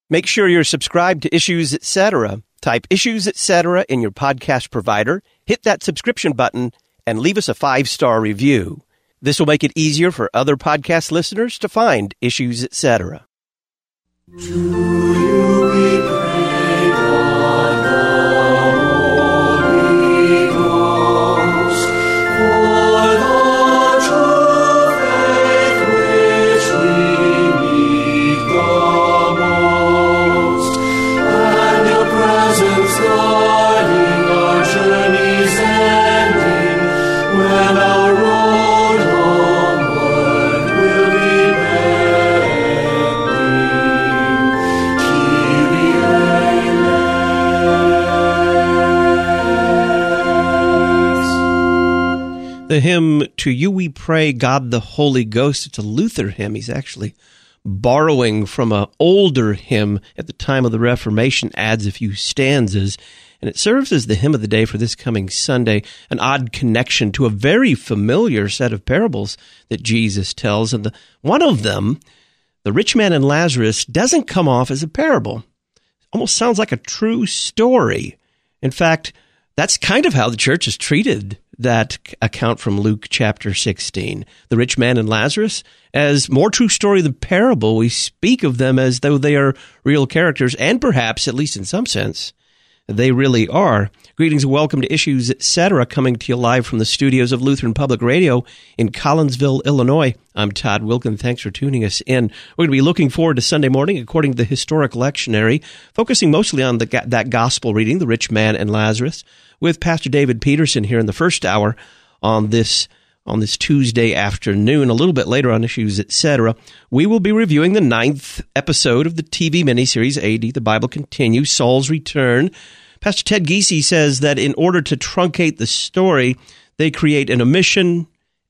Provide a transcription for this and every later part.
Make sure you're subscribed to Issues Etc. Type Issues Etc. in your podcast provider, hit that subscription button, and leave us a 5-star review. This will make it easier for other podcast listeners to find Issues Etc. To you we pray, God the Holy Ghost, for the true faith which we need the most, and your presence guiding our journey's ending, when our road homeward will be bending. The hymn, To You We Pray, God the Holy Ghost, it's a Luther hymn. He's actually borrowing from an older hymn at the time of the Reformation, adds a few stanzas, and it serves as the hymn of the day for this coming Sunday, an odd connection to a very familiar set of parables that Jesus tells. And one of them, the rich man and Lazarus, doesn't come off as a parable. Almost sounds like a true story. In fact, that's kind of how the church has treated that account from Luke chapter 16. The rich man and Lazarus, as more true story than parable, we speak of them as though they are real characters, and perhaps, at least in some sense, they really are. Greetings and welcome to Issues Etc., coming to you live from the studios of Lutheran Public Radio in Collinsville, Illinois. I'm Todd Wilkin. Thanks for tuning us in. We're going to be looking forward to Sunday morning according to the historic lectionary, focusing mostly on that gospel reading, the rich man and Lazarus, with Pastor David Peterson here in the first hour on this Tuesday afternoon. A little bit later on Issues Etc., we will be reviewing the 9th episode of the TV miniseries, AD, The Bible Continues, Saul's Return. Pastor Ted Giese says that in order to truncate the story, they create an omission,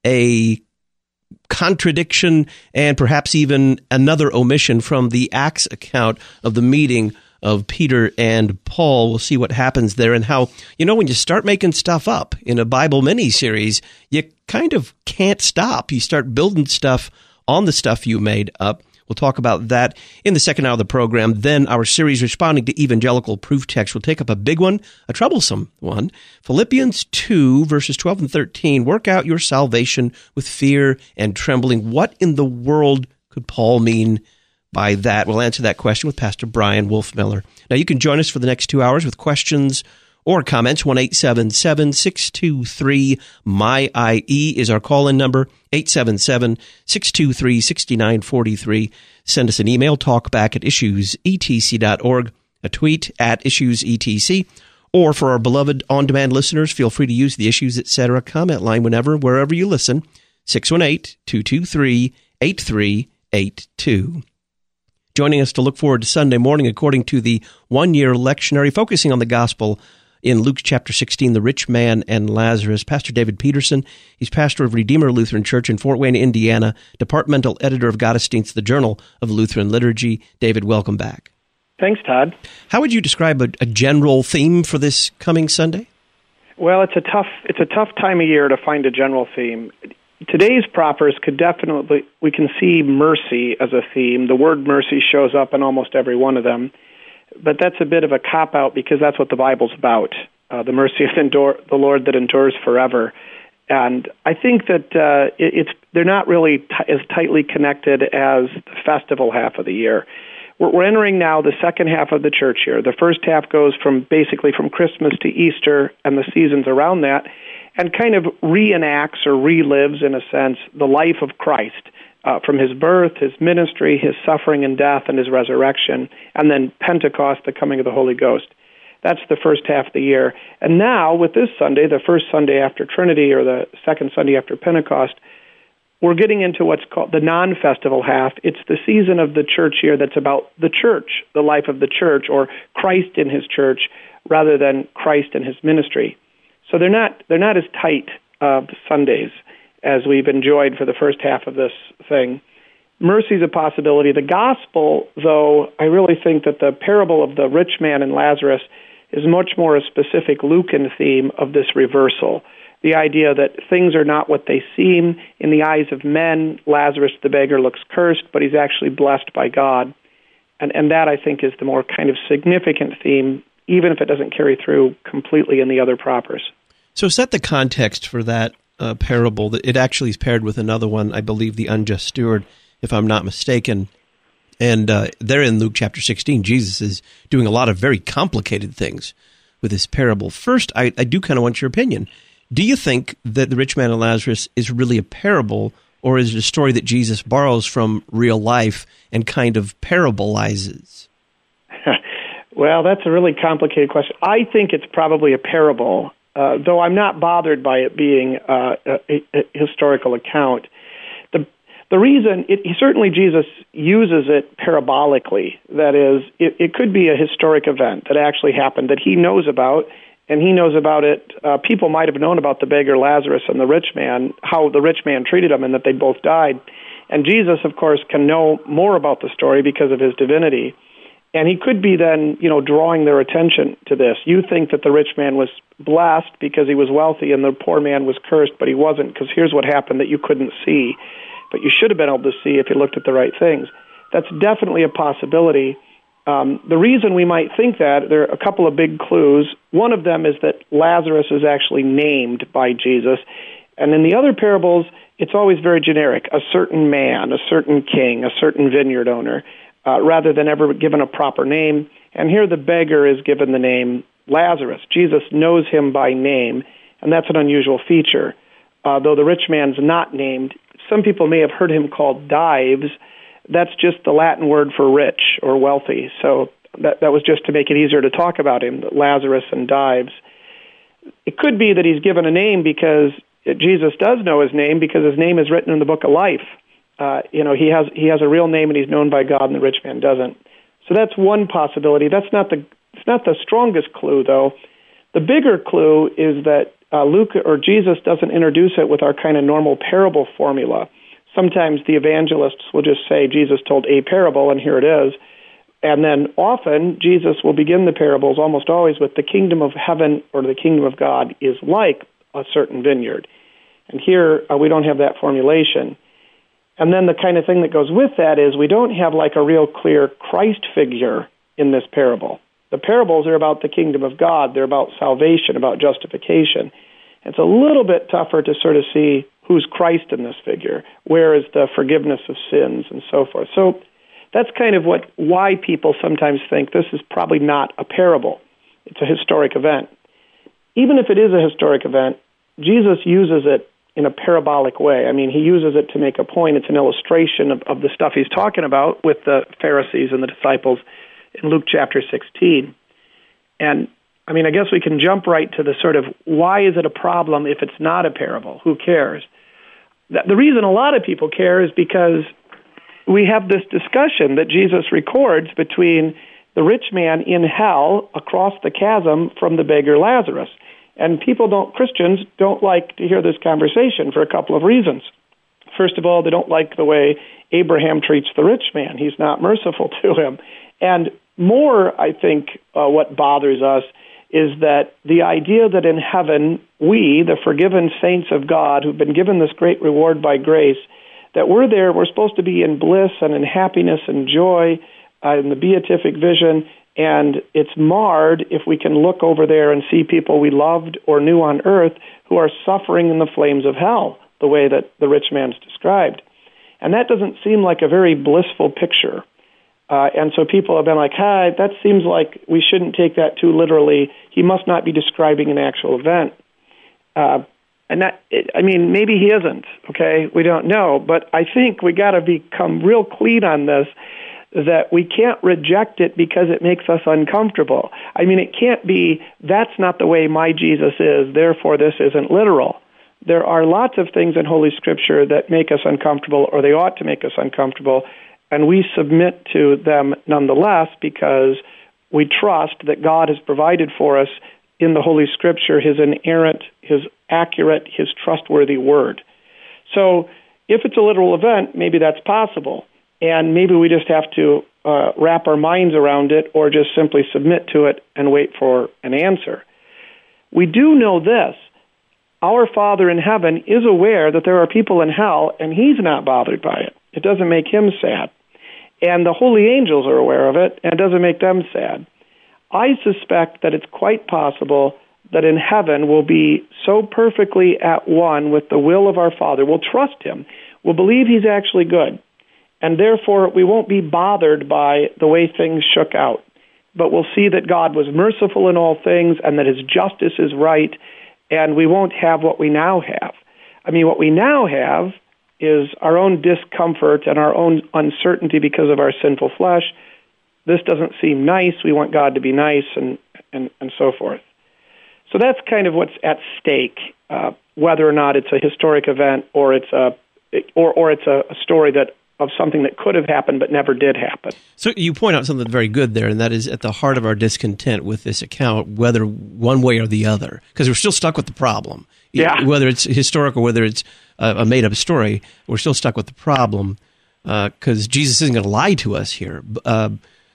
a contradiction, and perhaps even another omission from the Acts account of the meeting of Peter and Paul. We'll see what happens there and how, when you start making stuff up in a Bible miniseries, you kind of can't stop. You start building stuff on the stuff you made up. We'll talk about that in the second hour of the program. Then our series responding to evangelical proof text will take up a big one, a troublesome one. Philippians 2, verses 12 and 13, work out your salvation with fear and trembling. What in the world could Paul mean by that? We'll answer that question with Pastor Brian Wolfmiller. Now, you can join us for the next 2 hours with questions or comments. 1-877-623-MY-IE is our call-in number, 877-623-6943. Send us an email, talkback@issuesetc.org, a tweet @issuesetc, or for our beloved on-demand listeners, feel free to use the Issues Etc. comment line wherever you listen, 618-223-8382. Joining us to look forward to Sunday morning according to the one-year lectionary focusing on the gospel in Luke chapter 16, the rich man and Lazarus, Pastor David Peterson. He's pastor of Redeemer Lutheran Church in Fort Wayne, Indiana, departmental editor of Gottesdienst, the Journal of Lutheran Liturgy. David, welcome back. Thanks, Todd. How would you describe a general theme for this coming Sunday? Well, it's a tough time of year to find a general theme. Today's propers we can see mercy as a theme. The word mercy shows up in almost every one of them. But that's a bit of a cop-out because that's what the Bible's about, the mercy of the Lord that endures forever. And I think that they're not really as tightly connected as the festival half of the year. We're entering now the second half of the church year. The first half goes from Christmas to Easter and the seasons around that, and kind of reenacts or relives, in a sense, the life of Christ. From his birth, his ministry, his suffering and death, and his resurrection, and then Pentecost, the coming of the Holy Ghost. That's the first half of the year. And now, with this Sunday, the first Sunday after Trinity, or the second Sunday after Pentecost, we're getting into what's called the non-festival half. It's the season of the church year that's about the church, the life of the church, or Christ in his church, rather than Christ and his ministry. So they're not as tight Sundays as we've enjoyed for the first half of this thing. Mercy is a possibility. The gospel, though, I really think that the parable of the rich man and Lazarus is much more a specific Lucan theme of this reversal. The idea that things are not what they seem. In the eyes of men, Lazarus the beggar looks cursed, but he's actually blessed by God. And that, I think, is the more kind of significant theme, even if it doesn't carry through completely in the other propers. So set the context for that parable. That it actually is paired with another one, I believe, the unjust steward, if I'm not mistaken. And there in Luke chapter 16, Jesus is doing a lot of very complicated things with this parable. First, I do kind of want your opinion. Do you think that the rich man and Lazarus is really a parable, or is it a story that Jesus borrows from real life and kind of parabolizes? Well, that's a really complicated question. I think it's probably a parable, though I'm not bothered by it being a historical account. The reason, certainly Jesus uses it parabolically. That is, it could be a historic event that actually happened that he knows about, and he knows about it. People might have known about the beggar Lazarus and the rich man, how the rich man treated him, and that they both died. And Jesus, of course, can know more about the story because of his divinity. And he could be then, drawing their attention to this. You think that the rich man was blessed because he was wealthy and the poor man was cursed, but he wasn't, because here's what happened that you couldn't see, but you should have been able to see if you looked at the right things. That's definitely a possibility. The reason we might think that, there are a couple of big clues. One of them is that Lazarus is actually named by Jesus. And in the other parables, it's always very generic, a certain man, a certain king, a certain vineyard owner, rather than ever given a proper name. And here the beggar is given the name Lazarus. Jesus knows him by name, and that's an unusual feature. Though the rich man's not named, some people may have heard him called Dives. That's just the Latin word for rich or wealthy. So that was just to make it easier to talk about him, Lazarus and Dives. It could be that he's given a name because Jesus does know his name, because his name is written in the book of life. He has a real name and he's known by God, and the rich man doesn't. So that's one possibility. It's not the strongest clue, though. The bigger clue is that Luke or Jesus doesn't introduce it with our kind of normal parable formula. Sometimes the evangelists will just say Jesus told a parable, and here it is. And then often Jesus will begin the parables almost always with the kingdom of heaven or the kingdom of God is like a certain vineyard. And here we don't have that formulation. And then the kind of thing that goes with that is we don't have like a real clear Christ figure in this parable. The parables are about the kingdom of God. They're about salvation, about justification. It's a little bit tougher to sort of see who's Christ in this figure. Where is the forgiveness of sins and so forth? So that's kind of why people sometimes think this is probably not a parable. It's a historic event. Even if it is a historic event, Jesus uses it in a parabolic way. I mean, he uses it to make a point. It's an illustration of the stuff he's talking about with the Pharisees and the disciples in Luke chapter 16. And, I mean, I guess we can jump right to the sort of, why is it a problem if it's not a parable? Who cares? The reason a lot of people care is because we have this discussion that Jesus records between the rich man in hell across the chasm from the beggar Lazarus. And Christians don't like to hear this conversation for a couple of reasons. First of all, they don't like the way Abraham treats the rich man. He's not merciful to him. And more, I think, what bothers us is that the idea that in heaven, we, the forgiven saints of God, who've been given this great reward by grace, that we're supposed to be in bliss and in happiness and joy in the beatific vision, and it's marred if we can look over there and see people we loved or knew on earth who are suffering in the flames of hell, the way that the rich man's described. And that doesn't seem like a very blissful picture. And so people have been like, that seems like we shouldn't take that too literally. He must not be describing an actual event. Maybe he isn't, okay? We don't know. But I think we got to become real clean on this, that we can't reject it because it makes us uncomfortable. I mean, it can't be, that's not the way my Jesus is, therefore this isn't literal. There are lots of things in Holy Scripture that make us uncomfortable, or they ought to make us uncomfortable, and we submit to them nonetheless because we trust that God has provided for us in the Holy Scripture His inerrant, His accurate, His trustworthy Word. So if it's a literal event, maybe that's possible. And maybe we just have to wrap our minds around it, or just simply submit to it and wait for an answer. We do know this. Our Father in heaven is aware that there are people in hell, and He's not bothered by it. It doesn't make Him sad. and the holy angels are aware of it, and it doesn't make them sad. I suspect that it's quite possible that in heaven we'll be so perfectly at one with the will of our Father, we'll trust Him, we'll believe He's actually good, and therefore we won't be bothered by the way things shook out. But we'll see that God was merciful in all things and that His justice is right, and we won't have what we now have. I mean, what we now have is our own discomfort and our own uncertainty because of our sinful flesh. This doesn't seem nice. We want God to be nice, and so forth. So that's kind of what's at stake, whether or not it's a historic event or it's a story of something that could have happened but never did happen. So you point out something very good there, and that is at the heart of our discontent with this account, whether one way or the other, because we're still stuck with the problem. Yeah. Whether it's historic or whether it's a made-up story, we're still stuck with the problem because Jesus isn't going to lie to us here. At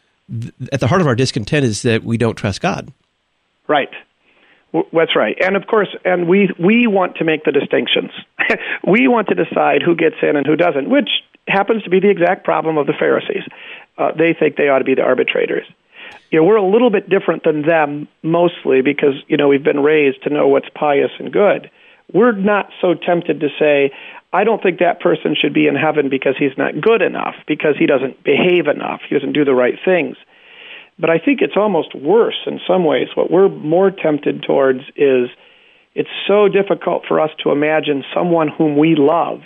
the heart of our discontent is that we don't trust God. Right. That's right. And of course, and we want to make the distinctions. We want to decide who gets in and who doesn't, which happens to be the exact problem of the Pharisees. They think they ought to be the arbitrators. We're a little bit different than them, mostly because, we've been raised to know what's pious and good. We're not so tempted to say, I don't think that person should be in heaven because he's not good enough, because he doesn't behave enough, he doesn't do the right things. But I think it's almost worse in some ways. What we're more tempted towards is it's so difficult for us to imagine someone whom we love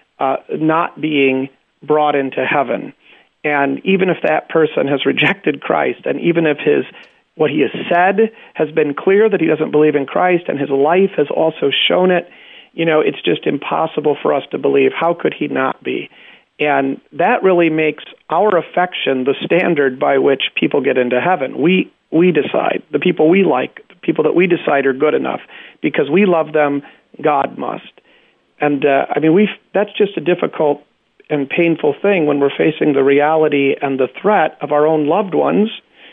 not being brought into heaven. And even if that person has rejected Christ, and even if what he has said has been clear that he doesn't believe in Christ, and his life has also shown it, it's just impossible for us to believe. How could he not be? And that really makes our affection the standard by which people get into heaven. We decide. The people we like, the people that we decide are good enough, because we love them, God must. And that's just a difficult and painful thing when we're facing the reality and the threat of our own loved ones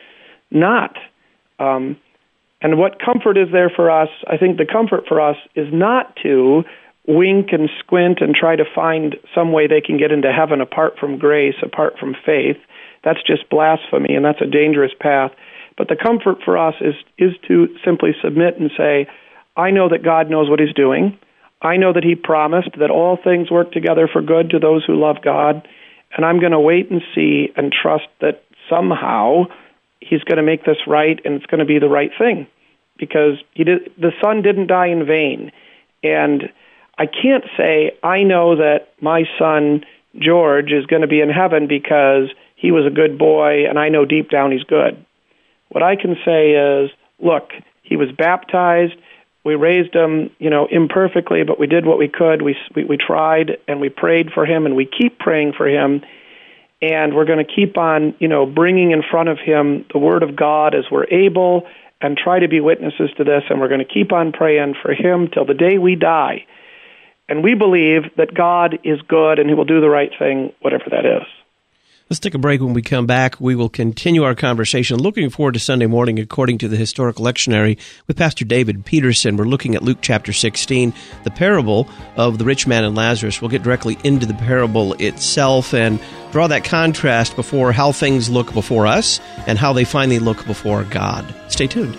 not. And what comfort is there for us? I think the comfort for us is not to wink and squint and try to find some way they can get into heaven apart from grace, apart from faith. That's just blasphemy, and that's a dangerous path. But the comfort for us is to simply submit and say, I know that God knows what He's doing. I know that He promised that all things work together for good to those who love God, and I'm going to wait and see and trust that somehow He's going to make this right, and it's going to be the right thing, because the Son didn't die in vain. And I can't say, I know that my son, George, is going to be in heaven because he was a good boy, and I know deep down he's good. What I can say is, look, he was baptized, we raised him, imperfectly, but we did what we could. We tried, and we prayed for him, and we keep praying for him, and we're going to keep on, bringing in front of him the Word of God as we're able, and try to be witnesses to this, and we're going to keep on praying for him till the day we die. And we believe that God is good and He will do the right thing, whatever that is. Let's take a break. When we come back, we will continue our conversation. Looking forward to Sunday morning, according to the Historical Lectionary, with Pastor David Peterson. We're looking at Luke chapter 16, the parable of the rich man and Lazarus. We'll get directly into the parable itself and draw that contrast before how things look before us and how they finally look before God. Stay tuned.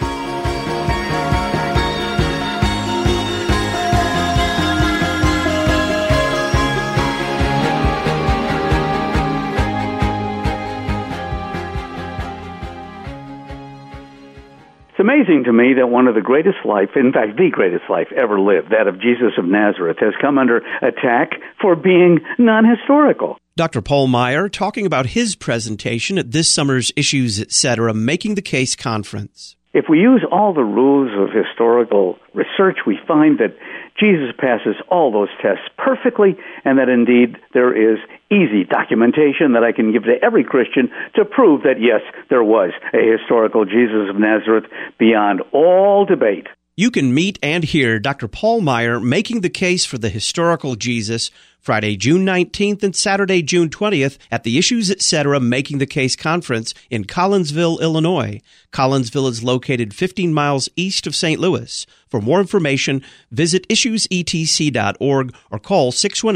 It's amazing to me that one of the greatest life, in fact, the greatest life ever lived, that of Jesus of Nazareth, has come under attack for being non-historical. Dr. Paul Meier talking about his presentation at this summer's Issues, Etc., Making the Case conference. If we use all the rules of historical research, we find that Jesus passes all those tests perfectly, and that indeed there is easy documentation that I can give to every Christian to prove that, yes, there was a historical Jesus of Nazareth beyond all debate. You can meet and hear Dr. Paul Meier making the case for the historical Jesus Friday, June 19th and Saturday, June 20th at the Issues Etc. Making the Case Conference in Collinsville, Illinois. Collinsville is located 15 miles east of St. Louis. For more information, visit issuesetc.org or call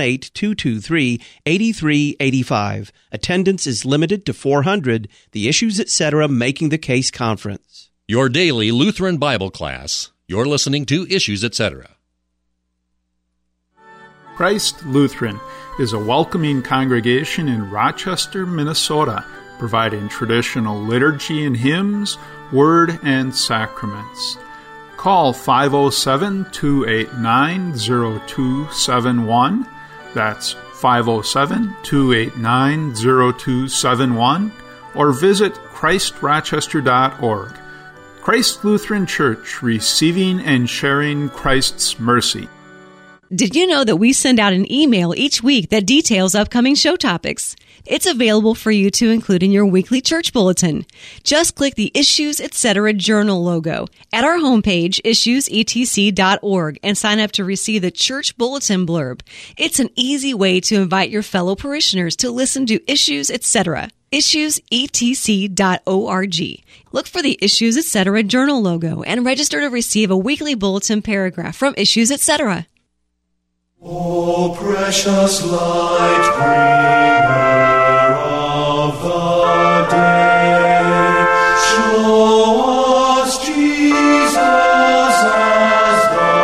618-223-8385. Attendance is limited to 400. The Issues Etc. Making the Case Conference. Your daily Lutheran Bible class. You're listening to Issues Etc. Christ Lutheran is a welcoming congregation in Rochester, Minnesota, providing traditional liturgy and hymns, word, and sacraments. Call 507-289-0271. That's 507-289-0271. Or visit ChristRochester.org. Christ Lutheran Church, receiving and sharing Christ's mercy. Did you know that we send out an email each week that details upcoming show topics? It's available for you to include in your weekly church bulletin. Just click the Issues Etc. Journal logo at our homepage, issuesetc.org, and sign up to receive the church bulletin blurb. It's an easy way to invite your fellow parishioners to listen to Issues Etc. issuesetc.org. Look for the Issues Etc. Journal logo and register to receive a weekly bulletin paragraph from Issues Etc. O precious light bringer of the day, show us Jesus as the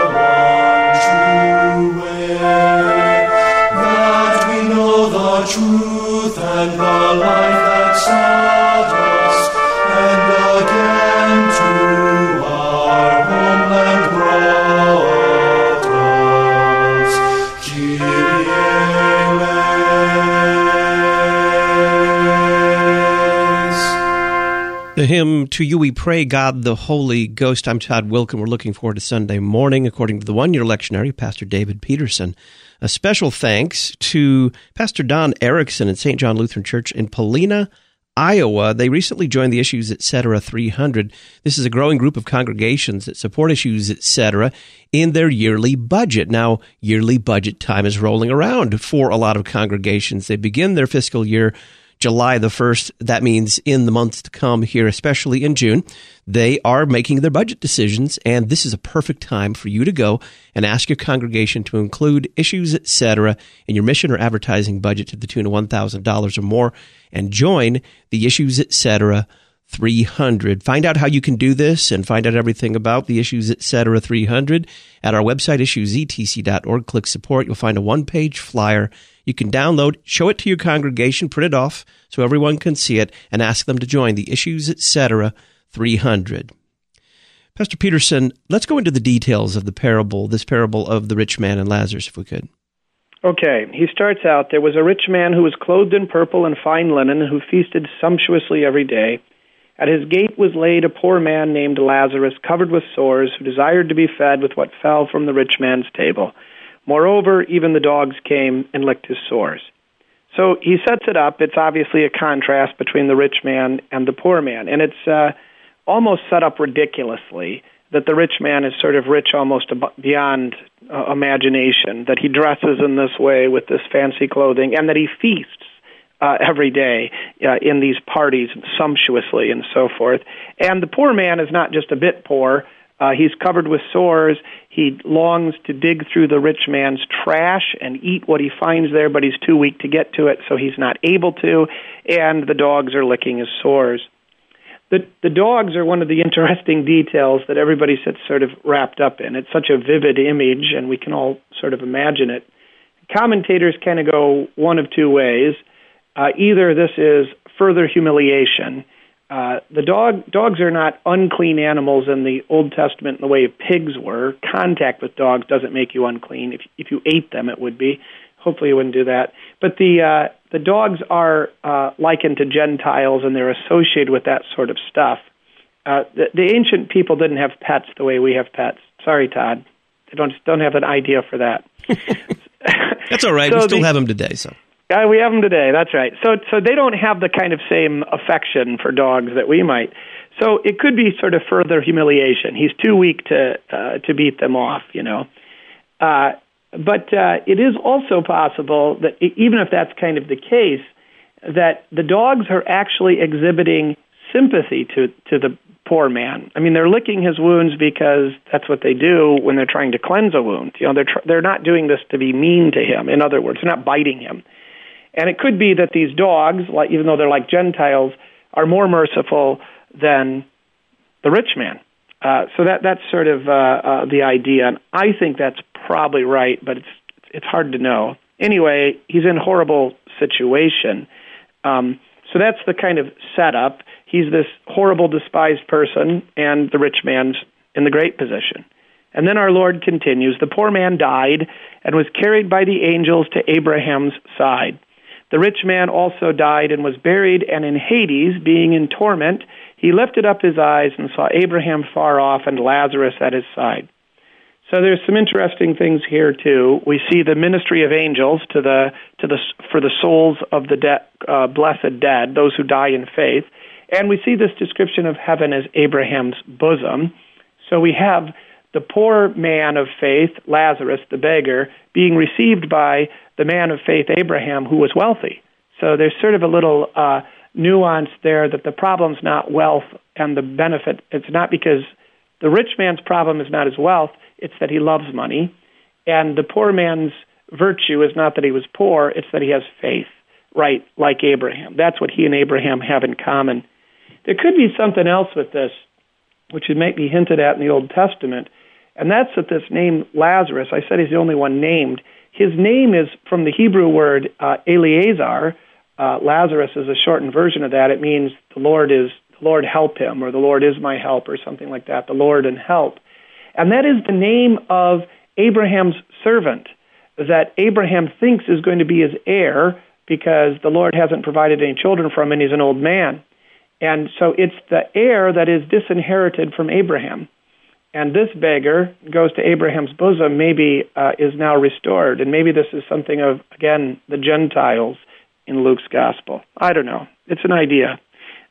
one true way, that we know the truth and the life that sought us, and again to our homeland brought us. The hymn, To You We Pray, God the Holy Ghost. I'm Todd Wilken. We're looking forward to Sunday morning, according to the one-year lectionary, Pastor David Peterson. A special thanks to Pastor Don Erickson at St. John Lutheran Church in Polina, Iowa. They recently joined the Issues Etc. 300. This is a growing group of congregations that support Issues Etc. in their yearly budget. Now, yearly budget time is rolling around for a lot of congregations. They begin their fiscal year July the 1st. That means in the months to come here, especially in June, they are making their budget decisions, and this is a perfect time for you to go and ask your congregation to include Issues Etc. in your mission or advertising budget to the tune of $1,000 or more, and join the Issues Etc. 300. Find out how you can do this and find out everything about the Issues Etc. 300 at our website, issuesetc.org. Click support. You'll find a one-page flyer you can download, show it to your congregation, print it off so everyone can see it, and ask them to join the Issues Etc. 300. Pastor Peterson, let's go into the details of the parable, this parable of the rich man and Lazarus, if we could. Okay, he starts out, there was a rich man who was clothed in purple and fine linen, who feasted sumptuously every day. At his gate was laid a poor man named Lazarus, covered with sores, who desired to be fed with what fell from the rich man's table. Moreover, even the dogs came and licked his sores. So he sets it up. It's obviously a contrast between the rich man and the poor man. And it's almost set up ridiculously that the rich man is sort of rich almost beyond imagination, that he dresses in this way with this fancy clothing, and that he feasts every day in these parties sumptuously and so forth. And the poor man is not just a bit poor. He's covered with sores. He longs to dig through the rich man's trash and eat what he finds there, but he's too weak to get to it, so he's not able to, and the dogs are licking his sores. The dogs are one of the interesting details that everybody sits sort of wrapped up in. It's such a vivid image, and we can all sort of imagine it. Commentators kind of go one of two ways. Either this is further humiliation. The dogs are not unclean animals in the Old Testament in the way pigs were. Contact with dogs doesn't make you unclean. If you ate them, it would be. Hopefully you wouldn't do that. But the dogs are likened to Gentiles, and they're associated with that sort of stuff. The ancient people didn't have pets the way we have pets. Sorry, Todd. They don't have an idea for that. That's all right. So we still have them today, so. We have them today, that's right. So they don't have the kind of same affection for dogs that we might. So it could be sort of further humiliation. He's too weak to beat them off, But it is also possible that even if that's kind of the case, that the dogs are actually exhibiting sympathy to the poor man. I mean, they're licking his wounds because that's what they do when they're trying to cleanse a wound. They're not doing this to be mean to him. In other words, they're not biting him. And it could be that these dogs, even though they're like Gentiles, are more merciful than the rich man. So that's sort of the idea, and I think that's probably right, but it's hard to know. Anyway, he's in a horrible situation. So that's the kind of setup. He's this horrible, despised person, and the rich man's in the great position. And then our Lord continues, the poor man died and was carried by the angels to Abraham's side. The rich man also died and was buried, and in Hades, being in torment, he lifted up his eyes and saw Abraham far off and Lazarus at his side. So there's some interesting things here too. We see the ministry of angels for the souls of the blessed dead, those who die in faith, and we see this description of heaven as Abraham's bosom. So we have the poor man of faith, Lazarus, the beggar, being received by the man of faith, Abraham, who was wealthy. So there's sort of a little nuance there that the problem's not wealth and the benefit. It's not because the rich man's problem is not his wealth, it's that he loves money. And the poor man's virtue is not that he was poor, it's that he has faith, right, like Abraham. That's what he and Abraham have in common. There could be something else with this, which might be hinted at in the Old Testament, and that's that this name Lazarus, I said he's the only one named, his name is from the Hebrew word Eleazar. Lazarus is a shortened version of that. It means the Lord help him, or the Lord is my help, or something like that, the Lord and help. And that is the name of Abraham's servant that Abraham thinks is going to be his heir because the Lord hasn't provided any children for him and he's an old man. And so it's the heir that is disinherited from Abraham. And this beggar goes to Abraham's bosom, maybe is now restored. And maybe this is something of, again, the Gentiles in Luke's gospel. I don't know. It's an idea.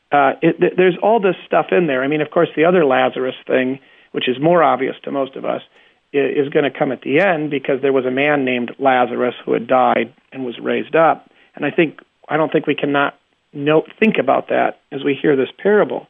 There's all this stuff in there. I mean, of course, the other Lazarus thing, which is more obvious to most of us, is going to come at the end because there was a man named Lazarus who had died and was raised up. And I don't think we cannot think about that as we hear this parable.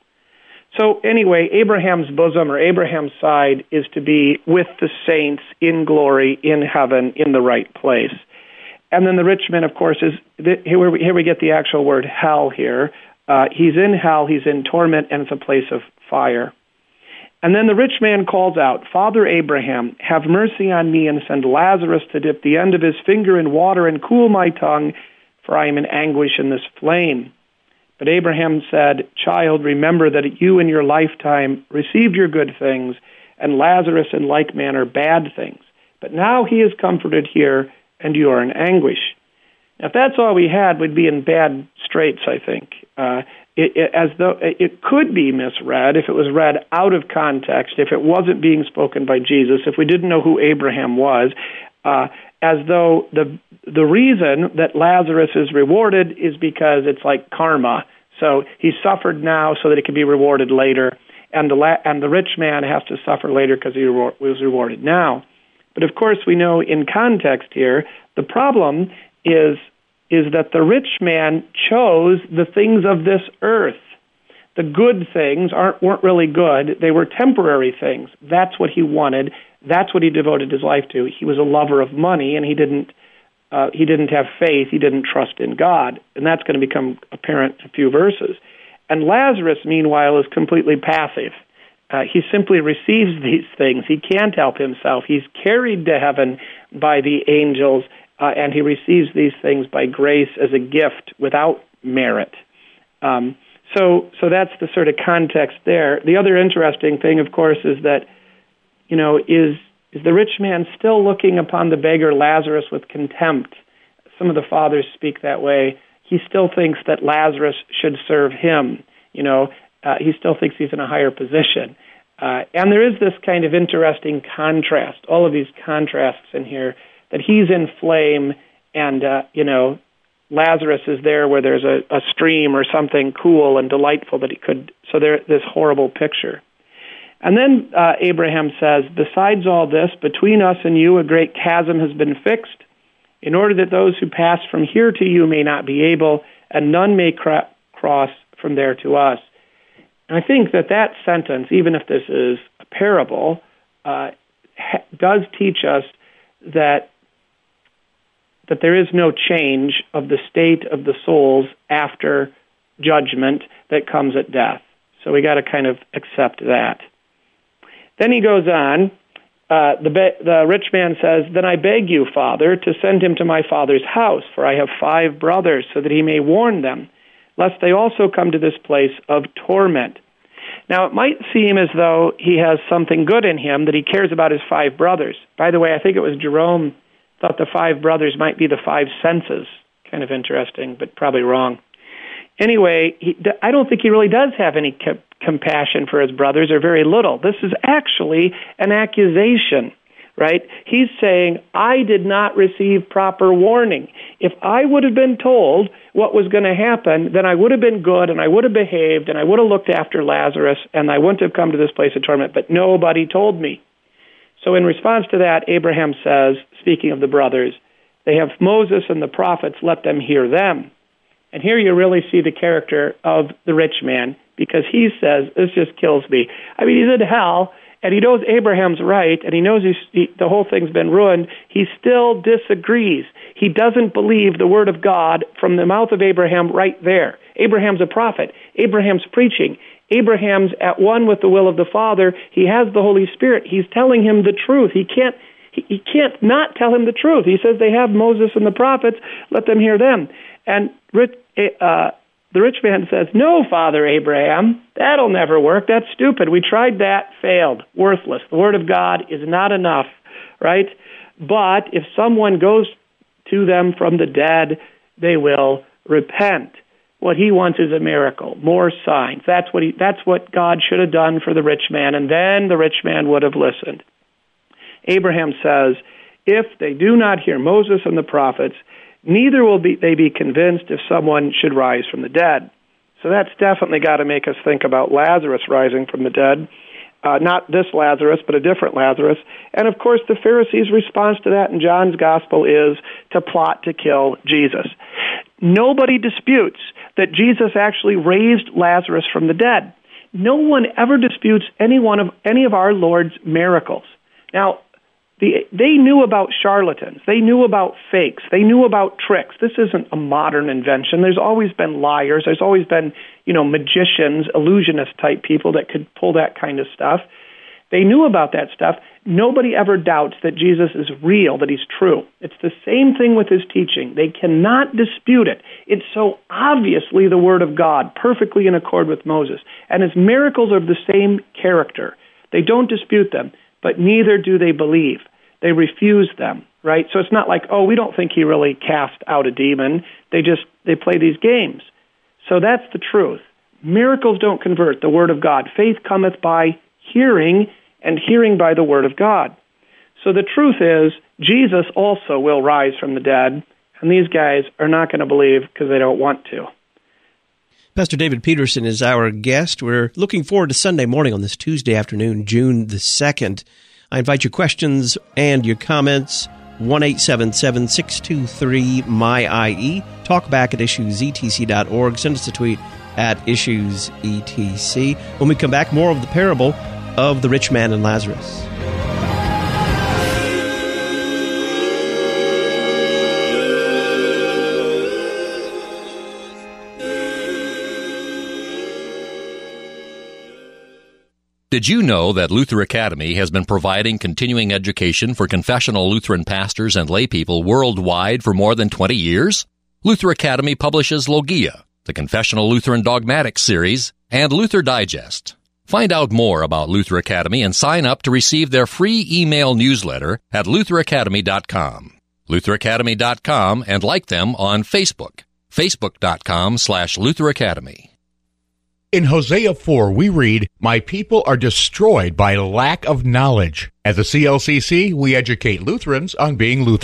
So anyway, Abraham's bosom or Abraham's side is to be with the saints in glory, in heaven, in the right place. And then the rich man, of course, is here we get the actual word hell here. He's in hell, he's in torment, and it's a place of fire. And then the rich man calls out, Father Abraham, have mercy on me and send Lazarus to dip the end of his finger in water and cool my tongue, for I am in anguish in this flame. But Abraham said, Child, remember that you in your lifetime received your good things, and Lazarus in like manner bad things. But now he is comforted here, and you are in anguish. Now, if that's all we had, we'd be in bad straits, I think. As though it could be misread if it was read out of context, if it wasn't being spoken by Jesus, if we didn't know who Abraham was, as though the reason that Lazarus is rewarded is because it's like karma. So he suffered now so that he can be rewarded later, and the rich man has to suffer later because he was rewarded now. But of course, we know in context here, the problem is that the rich man chose the things of this earth. The good things weren't really good. They were temporary things. That's what he wanted. That's what he devoted his life to. He was a lover of money, and he didn't have faith. He didn't trust in God. And that's going to become apparent in a few verses. And Lazarus, meanwhile, is completely passive. He simply receives these things. He can't help himself. He's carried to heaven by the angels, and he receives these things by grace as a gift without merit. So that's the sort of context there. The other interesting thing, of course, is that, is the rich man still looking upon the beggar Lazarus with contempt? Some of the fathers speak that way. He still thinks that Lazarus should serve him. He still thinks he's in a higher position. And there is this kind of interesting contrast, all of these contrasts in here, that he's in flame and, Lazarus is there where there's a stream or something cool and delightful that he could. So there, this horrible picture. And then Abraham says, besides all this, between us and you a great chasm has been fixed, in order that those who pass from here to you may not be able, and none may cross from there to us. And I think that sentence, even if this is a parable, does teach us that there is no change of the state of the souls after judgment that comes at death. So we got to kind of accept that. Then he goes on, the rich man says, then I beg you, Father, to send him to my father's house, for I have 5 brothers, so that he may warn them, lest they also come to this place of torment. Now, it might seem as though he has something good in him, that he cares about his 5 brothers. By the way, I think it was Jerome thought the 5 brothers might be the 5 senses. Kind of interesting, but probably wrong. Anyway, I don't think he really does have any compassion for his brothers, or very little. This is actually an accusation, right? He's saying, I did not receive proper warning. If I would have been told what was going to happen, then I would have been good, and I would have behaved, and I would have looked after Lazarus, and I wouldn't have come to this place of torment, but nobody told me. So in response to that, Abraham says, speaking of the brothers, they have Moses and the prophets, let them hear them. And here you really see the character of the rich man, because he says, this just kills me. I mean, he's in hell, and he knows Abraham's right, and he knows the whole thing's been ruined. He still disagrees. He doesn't believe the word of God from the mouth of Abraham right there. Abraham's a prophet. Abraham's preaching. Abraham's at one with the will of the Father. He has the Holy Spirit. He's telling him the truth. He can't not tell him the truth. He says they have Moses and the prophets. Let them hear them. And the rich man says, no, Father Abraham, that'll never work. That's stupid. We tried that, failed, worthless. The word of God is not enough, right? But if someone goes to them from the dead, they will repent. What he wants is a miracle, more signs. That's what God should have done for the rich man, and then the rich man would have listened. Abraham says, if they do not hear Moses and the prophets, neither will they be convinced if someone should rise from the dead. So that's definitely got to make us think about Lazarus rising from the dead. Not this Lazarus, but a different Lazarus. And of course, the Pharisees' response to that in John's Gospel is to plot to kill Jesus. Nobody disputes that Jesus actually raised Lazarus from the dead. No one ever disputes any of our Lord's miracles. Now, they knew about charlatans. They knew about fakes. They knew about tricks. This isn't a modern invention. There's always been liars. There's always been, magicians, illusionist-type people that could pull that kind of stuff. They knew about that stuff. Nobody ever doubts that Jesus is real, that he's true. It's the same thing with his teaching. They cannot dispute it. It's so obviously the Word of God, perfectly in accord with Moses. And his miracles are of the same character. They don't dispute them, but neither do they believe. They refuse them, right? So it's not like, we don't think he really cast out a demon. They play these games. So that's the truth. Miracles don't convert the Word of God. Faith cometh by hearing, and hearing by the Word of God. So the truth is, Jesus also will rise from the dead, and these guys are not going to believe because they don't want to. Pastor David Peterson is our guest. We're looking forward to Sunday morning on this Tuesday afternoon, June the 2nd. I invite your questions and your comments, 1-877-623-MY-IE. Talk back at issuesetc.org. Send us a tweet at issuesetc. When we come back, more of the parable of the rich man and Lazarus. Did you know that Luther Academy has been providing continuing education for confessional Lutheran pastors and laypeople worldwide for more than 20 years? Luther Academy publishes Logia, the Confessional Lutheran Dogmatics series, and Luther Digest. Find out more about Luther Academy and sign up to receive their free email newsletter at lutheracademy.com. lutheracademy.com, and like them on Facebook, facebook.com/Luther Academy. In Hosea 4, we read, "My people are destroyed by lack of knowledge." At the CLCC, we educate Lutherans on being Lutheran.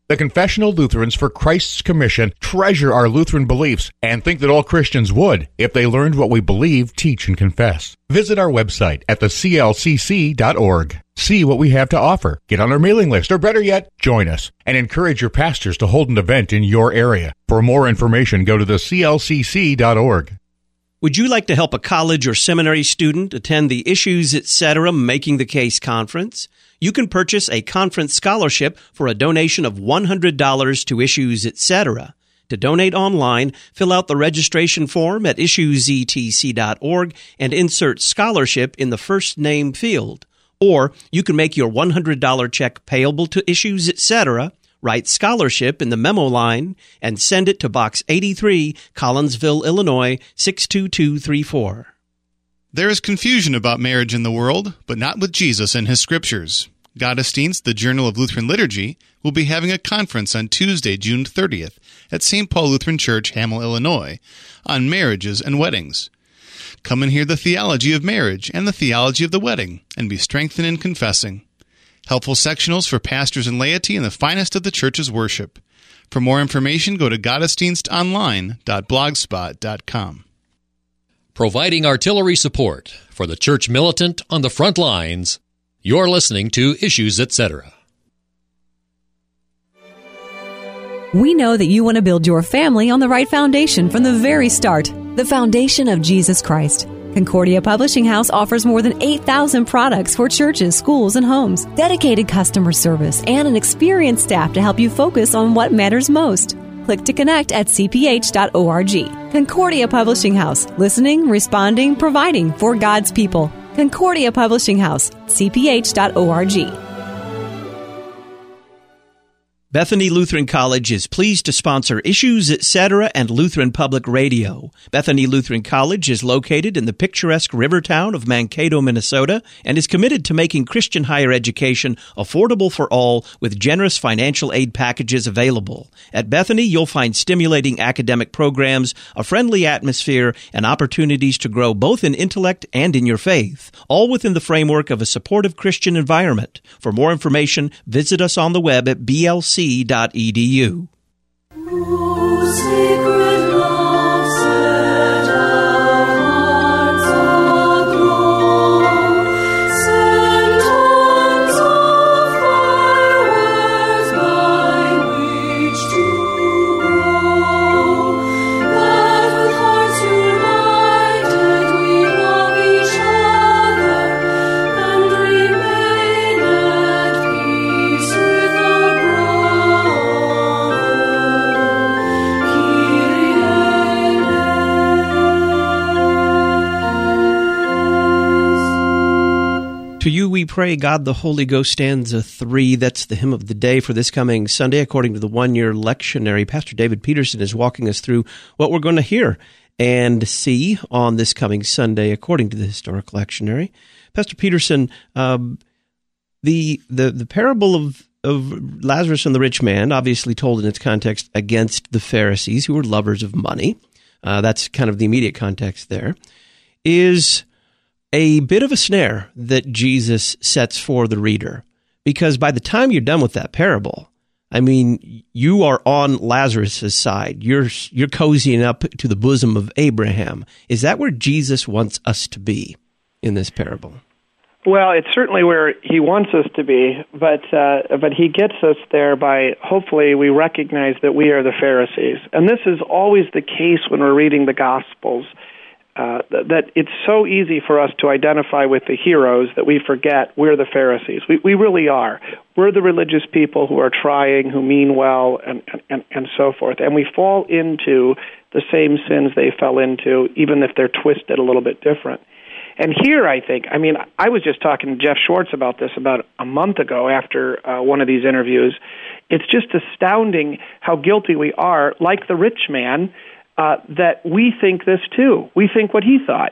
The Confessional Lutherans for Christ's Commission treasure our Lutheran beliefs and think that all Christians would if they learned what we believe, teach, and confess. Visit our website at theclcc.org. See what we have to offer. Get on our mailing list, or better yet, join us, and encourage your pastors to hold an event in your area. For more information, go to theclcc.org. Would you like to help a college or seminary student attend the Issues Etc. Making the Case conference? You can purchase a conference scholarship for a donation of $100 to Issues Etc. To donate online, fill out the registration form at issuesetc.org and insert scholarship in the first name field. Or you can make your $100 check payable to Issues Etc., write scholarship in the memo line, and send it to Box 83, Collinsville, Illinois, 62234. There is confusion about marriage in the world, but not with Jesus and his scriptures. Gottesdienst, the Journal of Lutheran Liturgy, will be having a conference on Tuesday, June 30th at St. Paul Lutheran Church, Hamel, Illinois, on marriages and weddings. Come and hear the theology of marriage and the theology of the wedding, and be strengthened in confessing. Helpful sectionals for pastors and laity in the finest of the church's worship. For more information, go to gottesdienstonline.blogspot.com. Providing artillery support for the church militant on the front lines, you're listening to Issues Etc. We know that you want to build your family on the right foundation from the very start, the foundation of Jesus Christ. Concordia Publishing House offers more than 8,000 products for churches, schools, and homes, dedicated customer service, and an experienced staff to help you focus on what matters most. Click to connect at cph.org. Concordia Publishing House. Listening, responding, providing for God's people. Concordia Publishing House. cph.org. Bethany Lutheran College is pleased to sponsor Issues Etc. and Lutheran Public Radio. Bethany Lutheran College is located in the picturesque river town of Mankato, Minnesota, and is committed to making Christian higher education affordable for all with generous financial aid packages available. At Bethany, you'll find stimulating academic programs, a friendly atmosphere, and opportunities to grow both in intellect and in your faith, all within the framework of a supportive Christian environment. For more information, visit us on the web at blc.edu. To you we pray, God the Holy Ghost, stanza 3. That's the hymn of the day for this coming Sunday. According to the one-year lectionary, Pastor David Peterson is walking us through what we're going to hear and see on this coming Sunday, according to the historic lectionary. Pastor Peterson, the parable of Lazarus and the rich man, obviously told in its context against the Pharisees, who were lovers of money. That's kind of the immediate context there, is a bit of a snare that Jesus sets for the reader, because by the time you're done with that parable, I mean, you are on Lazarus' side. You're cozying up to the bosom of Abraham. Is that where Jesus wants us to be in this parable? Well, it's certainly where he wants us to be, but he gets us there by, hopefully, we recognize that we are the Pharisees. And this is always the case when we're reading the Gospels. That it's so easy for us to identify with the heroes that we forget we're the Pharisees. We really are. We're the religious people who are trying, who mean well, and so forth. And we fall into the same sins they fell into, even if they're twisted a little bit different. And here, I was just talking to Jeff Schwartz about this about a month ago after one of these interviews. It's just astounding how guilty we are, like the rich man, that we think this too. We think what he thought.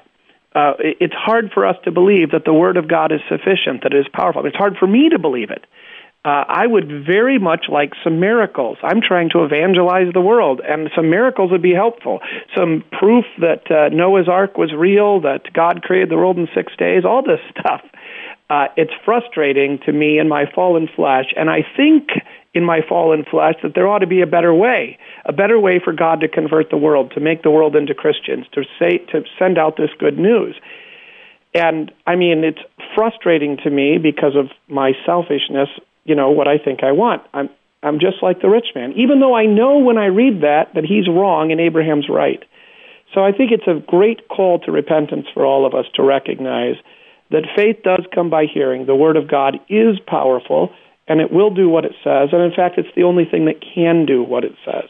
It's hard for us to believe that the Word of God is sufficient, that it is powerful. It's hard for me to believe it. I would very much like some miracles. I'm trying to evangelize the world, and some miracles would be helpful. Some proof that Noah's Ark was real, that God created the world in 6 days, all this stuff. It's frustrating to me in my fallen flesh, and I think in my fallen flesh that there ought to be a better way for God to convert the world, to make the world into Christians, to send out this good news. And, I mean, it's frustrating to me because of my selfishness, what I think I want. I'm just like the rich man, even though I know when I read that he's wrong and Abraham's right. So I think it's a great call to repentance for all of us to recognize that faith does come by hearing. The Word of God is powerful, and it will do what it says. And in fact, it's the only thing that can do what it says.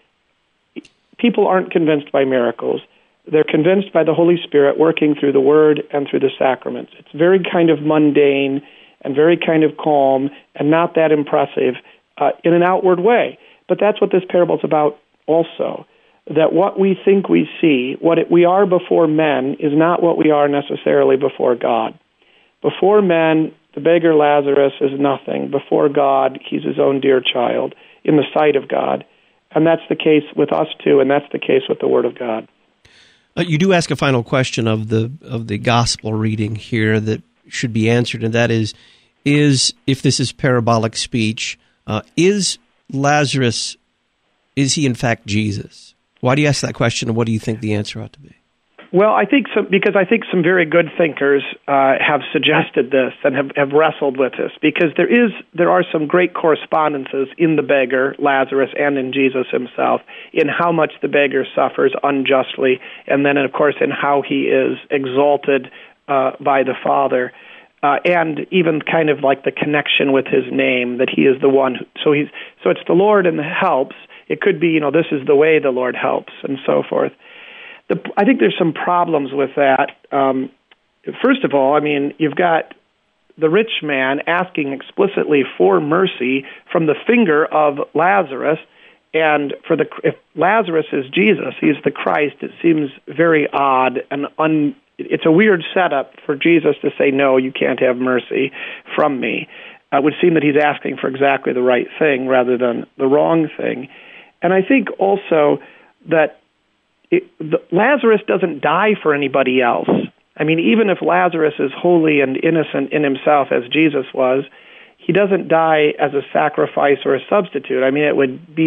People aren't convinced by miracles. They're convinced by the Holy Spirit working through the Word and through the sacraments. It's very kind of mundane and very kind of calm and not that impressive in an outward way. But that's what this parable is about also, that what we think we see, we are before men, is not what we are necessarily before God. Before men, the beggar Lazarus is nothing. Before God, he's his own dear child in the sight of God. And that's the case with us too, and that's the case with the Word of God. You do ask a final question of the gospel reading here that should be answered, and that is if this is parabolic speech, is Lazarus, is he in fact Jesus? Why do you ask that question, and what do you think the answer ought to be? Well, I think because I think some very good thinkers have suggested this and have wrestled with this, because there are some great correspondences in the beggar, Lazarus, and in Jesus himself, in how much the beggar suffers unjustly, and then, of course, in how he is exalted by the Father, and even kind of like the connection with his name, that he is the one. So it's the Lord and the helps. It could be, this is the way the Lord helps, and so forth. I think there's some problems with that. First of all, I mean, you've got the rich man asking explicitly for mercy from the finger of Lazarus, and if Lazarus is Jesus, he's the Christ, it seems very odd and it's a weird setup for Jesus to say, no, you can't have mercy from me. It would seem that he's asking for exactly the right thing rather than the wrong thing. And I think also that Lazarus doesn't die for anybody else. I mean, even if Lazarus is holy and innocent in himself as Jesus was, he doesn't die as a sacrifice or a substitute. I mean, it would be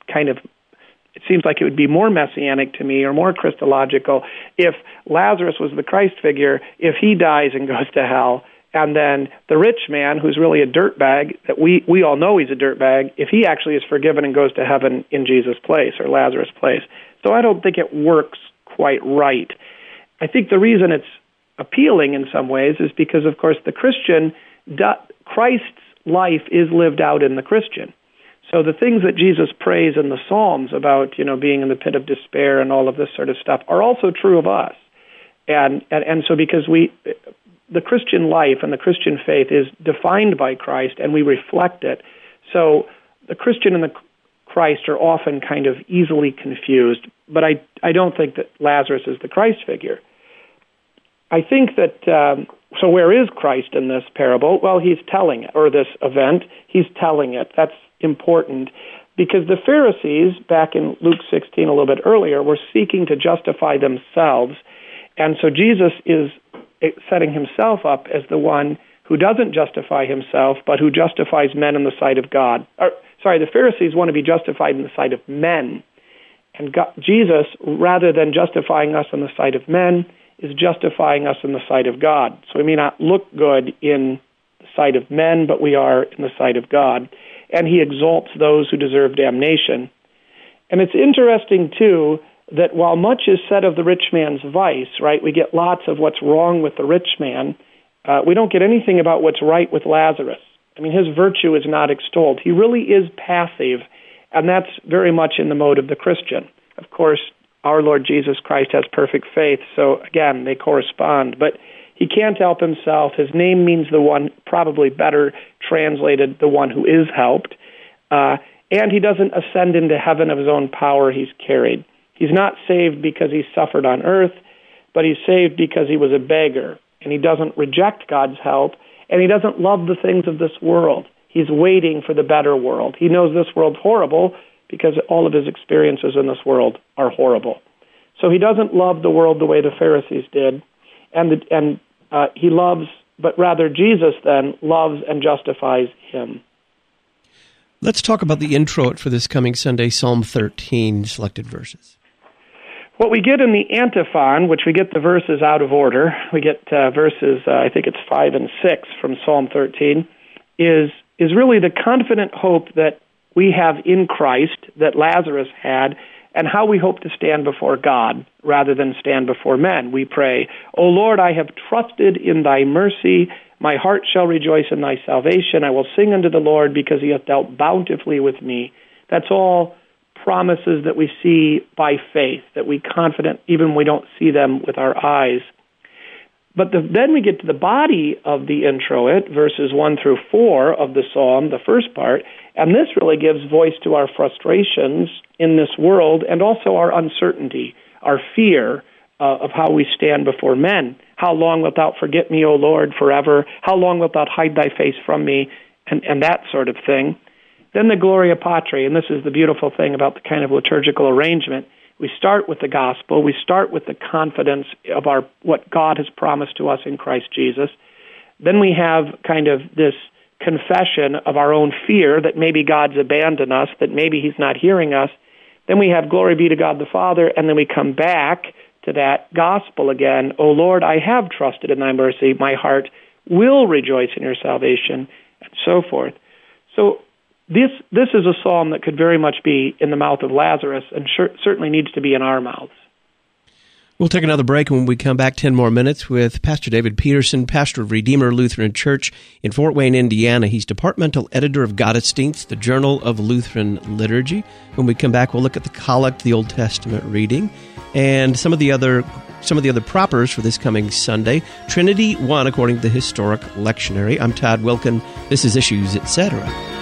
it seems like it would be more messianic to me or more Christological if Lazarus was the Christ figure, if he dies and goes to hell, and then the rich man, who's really a dirtbag, that we all know he's a dirtbag, if he actually is forgiven and goes to heaven in Jesus' place or Lazarus' place. So I don't think it works quite right. I think the reason it's appealing in some ways is because, of course, the Christian, Christ's life is lived out in the Christian. So the things that Jesus prays in the Psalms about, being in the pit of despair and all of this sort of stuff are also true of us. And so because the Christian life and the Christian faith is defined by Christ and we reflect it. So the Christian and the Christ are often kind of easily confused, but I don't think that Lazarus is the Christ figure. I think that, so where is Christ in this parable? Well, he's telling it, or this event, he's telling it. That's important, because the Pharisees, back in Luke 16 a little bit earlier, were seeking to justify themselves, and so Jesus is setting himself up as the one who doesn't justify himself, but who justifies men in the sight of God. The Pharisees want to be justified in the sight of men. And Jesus, rather than justifying us in the sight of men, is justifying us in the sight of God. So we may not look good in the sight of men, but we are in the sight of God. And he exalts those who deserve damnation. And it's interesting, too, that while much is said of the rich man's vice, right, we get lots of what's wrong with the rich man, we don't get anything about what's right with Lazarus. I mean, his virtue is not extolled. He really is passive, and that's very much in the mode of the Christian. Of course, our Lord Jesus Christ has perfect faith, so again, they correspond. But he can't help himself. His name means the one, probably better translated, the one who is helped. And he doesn't ascend into heaven of his own power. He's carried. He's not saved because he suffered on earth, but he's saved because he was a beggar, and he doesn't reject God's help, and he doesn't love the things of this world. He's waiting for the better world. He knows this world's horrible because all of his experiences in this world are horrible. So he doesn't love the world the way the Pharisees did, and he loves, but rather Jesus then loves and justifies him. Let's talk about the introit for this coming Sunday, Psalm 13, selected verses. What we get in the antiphon, which we get the verses out of order, we get verses, I think it's 5 and 6 from Psalm 13, is really the confident hope that we have in Christ, that Lazarus had, and how we hope to stand before God rather than stand before men. We pray, O Lord, I have trusted in thy mercy. My heart shall rejoice in thy salvation. I will sing unto the Lord because he hath dealt bountifully with me. That's all promises that we see by faith, that we confident even when we don't see them with our eyes. But then we get to the body of the introit, verses 1 through 4 of the psalm, the first part, and this really gives voice to our frustrations in this world and also our uncertainty, our fear of how we stand before men. How long wilt thou forget me, O Lord, forever? How long wilt thou hide thy face from me? And that sort of thing. Then the Gloria Patri, and this is the beautiful thing about the kind of liturgical arrangement. We start with the gospel. We start with the confidence of what God has promised to us in Christ Jesus. Then we have kind of this confession of our own fear that maybe God's abandoned us, that maybe he's not hearing us. Then we have glory be to God the Father, and then we come back to that gospel again. O Lord, I have trusted in thy mercy. My heart will rejoice in your salvation, and so forth. So this is a psalm that could very much be in the mouth of Lazarus and certainly needs to be in our mouths. We'll take another break, and when we come back 10 more minutes with Pastor David Peterson, pastor of Redeemer Lutheran Church in Fort Wayne, Indiana. He's departmental editor of Gottesdienst, the Journal of Lutheran Liturgy. When we come back, we'll look at the Collect, the Old Testament reading, and some of the other propers for this coming Sunday. Trinity 1, according to the Historic Lectionary. I'm Todd Wilkin. This is Issues, Etc.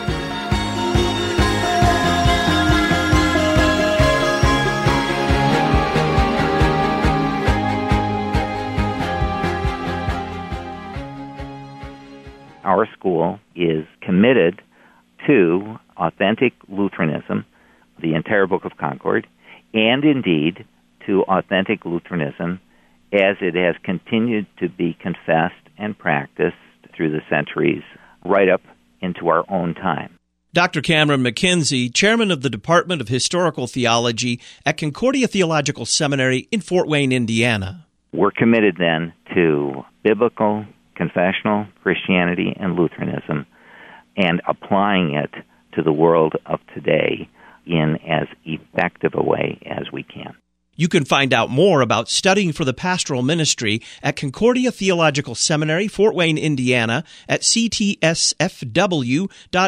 Our school is committed to authentic Lutheranism, the entire Book of Concord, and indeed to authentic Lutheranism as it has continued to be confessed and practiced through the centuries, right up into our own time. Dr. Cameron McKenzie, chairman of the Department of Historical Theology at Concordia Theological Seminary in Fort Wayne, Indiana. We're committed then to biblical, confessional Christianity and Lutheranism and applying it to the world of today in as effective a way as we can. You can find out more about studying for the pastoral ministry at Concordia Theological Seminary, Fort Wayne, Indiana, at ctsfw.edu,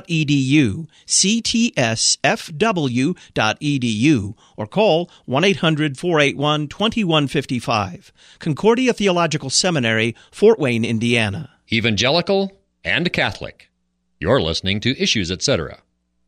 ctsfw.edu, or call 1-800-481-2155. Concordia Theological Seminary, Fort Wayne, Indiana. Evangelical and Catholic. You're listening to Issues, Etc.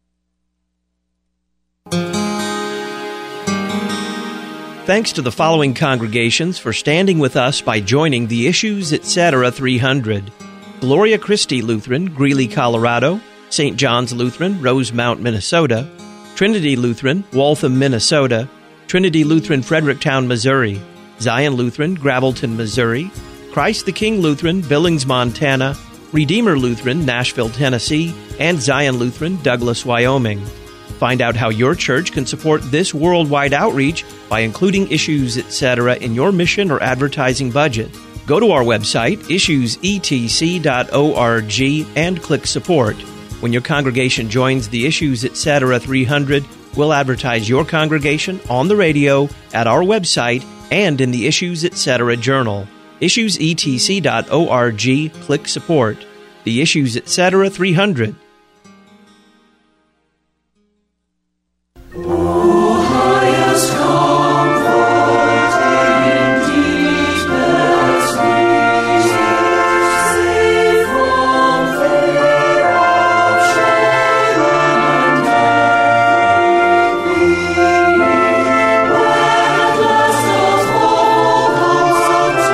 Thanks to the following congregations for standing with us by joining the Issues, Etc. 300. Gloria Christi Lutheran, Greeley, Colorado. St. John's Lutheran, Rosemount, Minnesota. Trinity Lutheran, Waltham, Minnesota. Trinity Lutheran, Fredericktown, Missouri. Zion Lutheran, Gravelton, Missouri. Christ the King Lutheran, Billings, Montana. Redeemer Lutheran, Nashville, Tennessee. And Zion Lutheran, Douglas, Wyoming. Find out how your church can support this worldwide outreach by including Issues, Etc. in your mission or advertising budget. Go to our website, issuesetc.org, and click Support. When your congregation joins the Issues, Etc. 300, we'll advertise your congregation on the radio, at our website, and in the Issues, Etc. journal. issuesetc.org, click Support. The Issues, Etc. 300.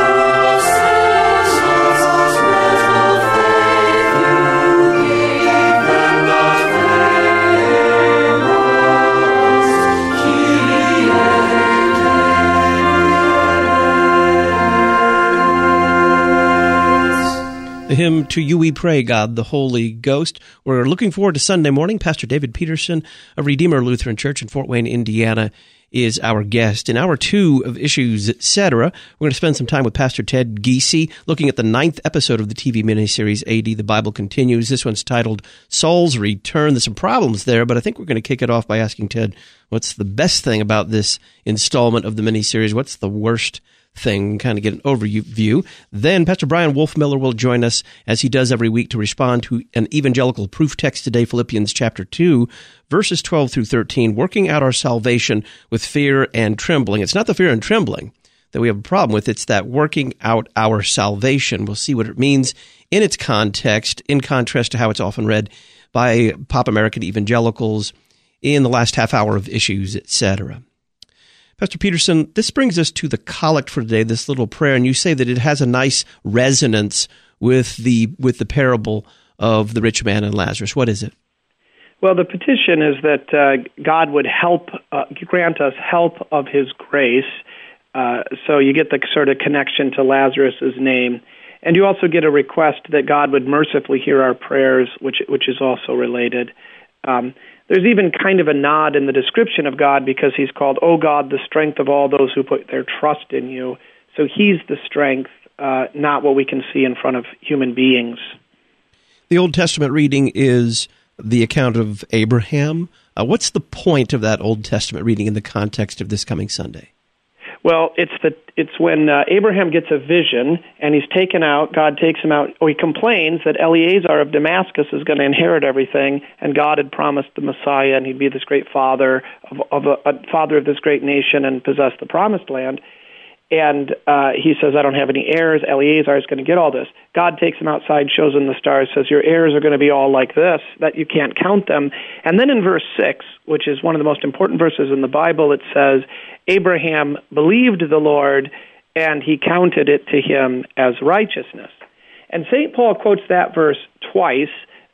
Yeah. The hymn To You We Pray, God the Holy Ghost. We're looking forward to Sunday morning. Pastor David Peterson of Redeemer Lutheran Church in Fort Wayne, Indiana, is our guest. In hour 2 of Issues, Etc., we're going to spend some time with Pastor Ted Giese looking at the 9th episode of the TV miniseries AD, The Bible Continues. This one's titled Saul's Return. There's some problems there, but I think we're going to kick it off by asking Ted, what's the best thing about this installment of the miniseries? What's the worst thing? Kind of get an overview. Then Pastor Brian Wolfmiller will join us, as he does every week, to respond to an evangelical proof text today, Philippians chapter 2, verses 12 through 13, working out our salvation with fear and trembling. It's not the fear and trembling that we have a problem with. It's that working out our salvation. We'll see what it means in its context, in contrast to how it's often read by pop American evangelicals in the last half hour of Issues, Etc. Pastor Peterson, this brings us to the collect for today, this little prayer, and you say that it has a nice resonance with the parable of the rich man and Lazarus. What is it? Well, the petition is that God would grant us help of His grace. So you get the sort of connection to Lazarus' name. And you also get a request that God would mercifully hear our prayers, which is also related. There's even kind of a nod in the description of God because He's called, "O God, the strength of all those who put their trust in you." So He's the strength, not what we can see in front of human beings. The Old Testament reading is the account of Abraham. What's the point of that Old Testament reading in the context of this coming Sunday? Well, it's when Abraham gets a vision and he's taken out. God takes him out. He complains that Eleazar of Damascus is going to inherit everything, and God had promised the Messiah, and he'd be this great father of a father of this great nation and possess the promised land. And he says, "I don't have any heirs. Eleazar is going to get all this." God takes him outside, shows him the stars, says, "Your heirs are going to be all like this, that you can't count them." And then in verse 6, which is one of the most important verses in the Bible, it says, "Abraham believed the Lord, and He counted it to him as righteousness." And St. Paul quotes that verse twice.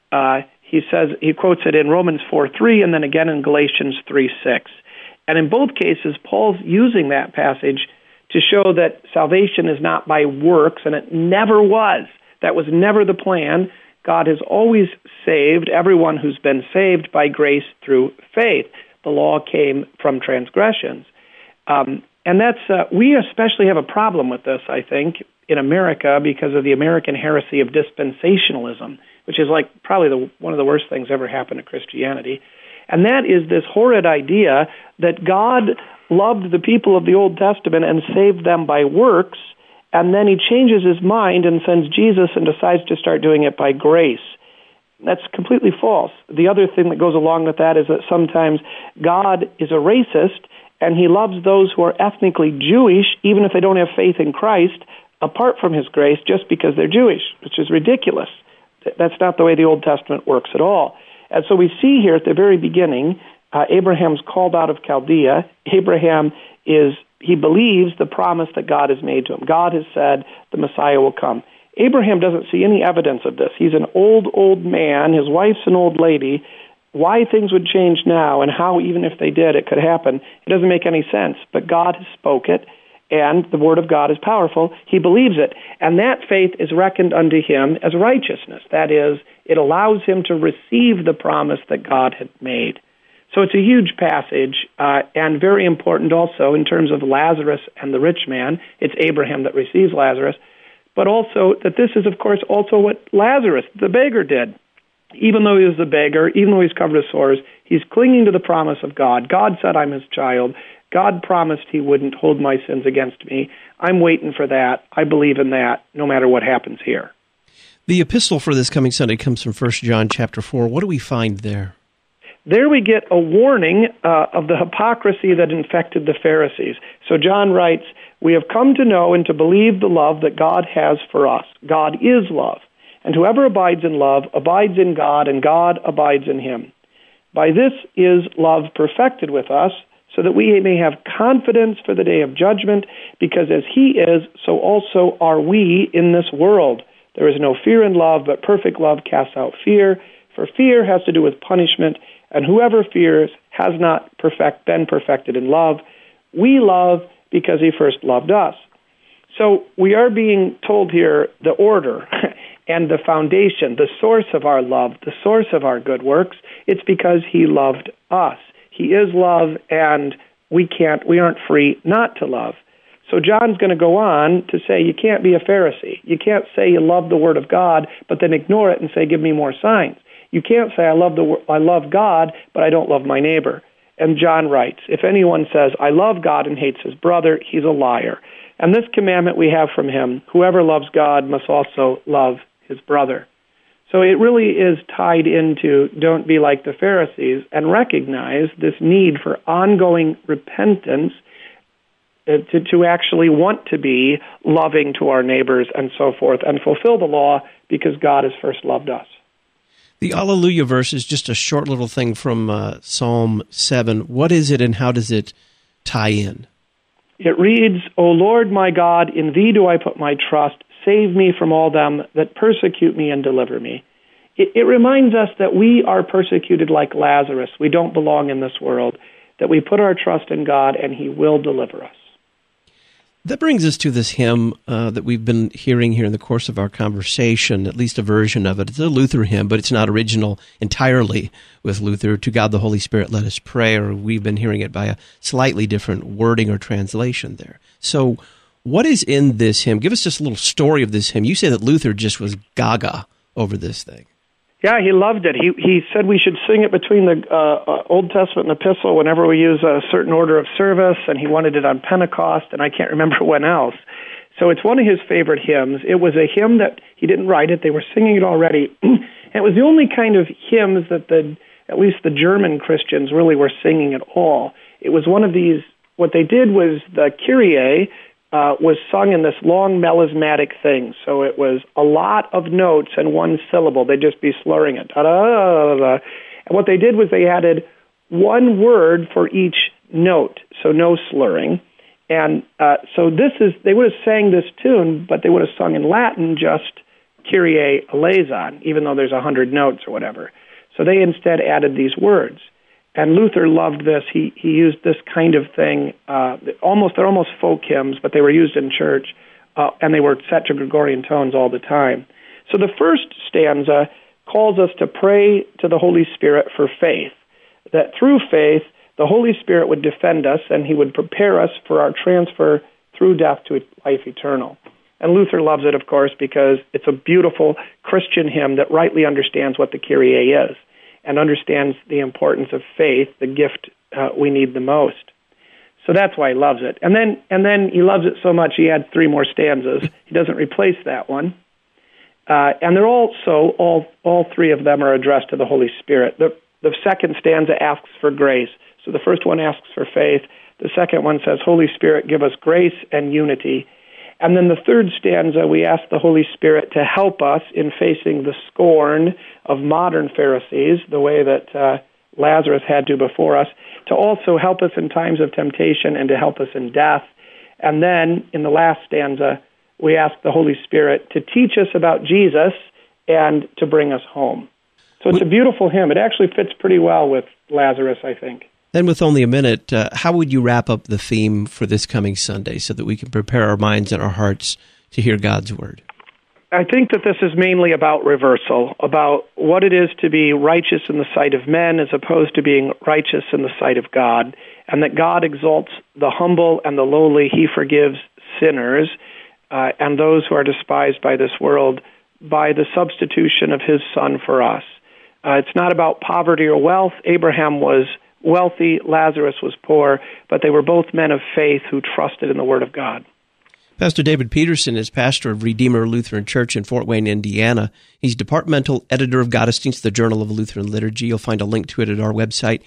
He quotes it in Romans 4:3 and then again in Galatians 3:6. And in both cases, Paul's using that passage to show that salvation is not by works, and it never was. That was never the plan. God has always saved everyone who's been saved by grace through faith. The law came from transgressions. And we especially have a problem with this, I think, in America because of the American heresy of dispensationalism, which is like probably one of the worst things ever happened to Christianity. And that is this horrid idea that God loved the people of the Old Testament and saved them by works, and then He changes His mind and sends Jesus and decides to start doing it by grace. That's completely false. The other thing that goes along with that is that sometimes God is a racist, and He loves those who are ethnically Jewish, even if they don't have faith in Christ, apart from His grace, just because they're Jewish, which is ridiculous. That's not the way the Old Testament works at all. And so we see here at the very beginning, Abraham's called out of Chaldea. Abraham he believes the promise that God has made to him. God has said the Messiah will come. Abraham doesn't see any evidence of this. He's an old man. His wife's an old lady. Why things would change now and how, even if they did, it could happen, it doesn't make any sense. But God has spoke it, and the Word of God is powerful. He believes it. And that faith is reckoned unto him as righteousness. That is, it allows him to receive the promise that God had made. So it's a huge passage, and very important also in terms of Lazarus and the rich man. It's Abraham that receives Lazarus, but also that this is, of course, also what Lazarus, the beggar, did. Even though he was a beggar, even though he's covered with sores, he's clinging to the promise of God. God said, "I'm His child." God promised He wouldn't hold my sins against me. I'm waiting for that. I believe in that, no matter what happens here. The epistle for this coming Sunday comes from 1 John chapter 4. What do we find there? There we get a warning of the hypocrisy that infected the Pharisees. So John writes, "We have come to know and to believe the love that God has for us. God is love. And whoever abides in love abides in God, and God abides in him. By this is love perfected with us, so that we may have confidence for the day of judgment, because as He is, so also are we in this world. There is no fear in love, but perfect love casts out fear, for fear has to do with punishment, and whoever fears has not been perfected in love. We love because He first loved us." So we are being told here the order, and the foundation, the source of our love, the source of our good works, it's because he loved us. He is love, and we aren't free not to love. So John's going to go on to say you can't be a Pharisee. You can't say you love the Word of God, but then ignore it and say, give me more signs. You can't say I love God, but I don't love my neighbor. And John writes, if anyone says, I love God and hates his brother, he's a liar. And this commandment we have from him, whoever loves God must also love his brother. So it really is tied into don't be like the Pharisees and recognize this need for ongoing repentance to actually want to be loving to our neighbors and so forth and fulfill the law because God has first loved us. The Alleluia verse is just a short little thing from Psalm 7. What is it and how does it tie in? It reads, O Lord my God, in thee do I put my trust. Save me from all them that persecute me and deliver me. It reminds us that we are persecuted like Lazarus. We don't belong in this world, that we put our trust in God and he will deliver us. That brings us to this hymn that we've been hearing here in the course of our conversation, at least a version of it. It's a Luther hymn, but it's not original entirely with Luther. To God the Holy Spirit, let us pray, or we've been hearing it by a slightly different wording or translation there. So what is in this hymn? Give us just a little story of this hymn. You say that Luther just was gaga over this thing. Yeah, he loved it. He said we should sing it between the Old Testament and Epistle whenever we use a certain order of service, and he wanted it on Pentecost, and I can't remember when else. So it's one of his favorite hymns. It was a hymn that he didn't write it. They were singing it already. And it was the only kind of hymns that at least the German Christians really were singing at all. It was one of these, what they did was the Kyrie was sung in this long melismatic thing. So it was a lot of notes and one syllable. They'd just be slurring it. Da-da-da-da-da. And what they did was they added one word for each note, so no slurring. And so they would have sang this tune, but they would have sung in Latin just Kyrie eleison, even though there's 100 notes or whatever. So they instead added these words. And Luther loved this. He used this kind of thing. They're almost folk hymns, but they were used in church, and they were set to Gregorian tones all the time. So the first stanza calls us to pray to the Holy Spirit for faith, that through faith, the Holy Spirit would defend us, and he would prepare us for our transfer through death to life eternal. And Luther loves it, of course, because it's a beautiful Christian hymn that rightly understands what the Kyrie is and understands the importance of faith, the gift we need the most. So that's why he loves it. And then he loves it so much he adds 3 more stanzas. He doesn't replace that one. And they're also, all 3 of them are addressed to the Holy Spirit. The second stanza asks for grace. So the first one asks for faith. The second one says, Holy Spirit, give us grace and unity. And then the third stanza, we ask the Holy Spirit to help us in facing the scorn of modern Pharisees, the way that Lazarus had to before us, to also help us in times of temptation and to help us in death. And then in the last stanza, we ask the Holy Spirit to teach us about Jesus and to bring us home. So it's a beautiful hymn. It actually fits pretty well with Lazarus, I think. Then with only a minute, how would you wrap up the theme for this coming Sunday so that we can prepare our minds and our hearts to hear God's Word? I think that this is mainly about reversal, about what it is to be righteous in the sight of men as opposed to being righteous in the sight of God, and that God exalts the humble and the lowly. He forgives sinners and those who are despised by this world by the substitution of his Son for us. It's not about poverty or wealth. Abraham was wealthy, Lazarus was poor, but they were both men of faith who trusted in the Word of God. Pastor David Peterson is pastor of Redeemer Lutheran Church in Fort Wayne, Indiana. He's departmental editor of Gottesdienst, the Journal of Lutheran Liturgy. You'll find a link to it at our website,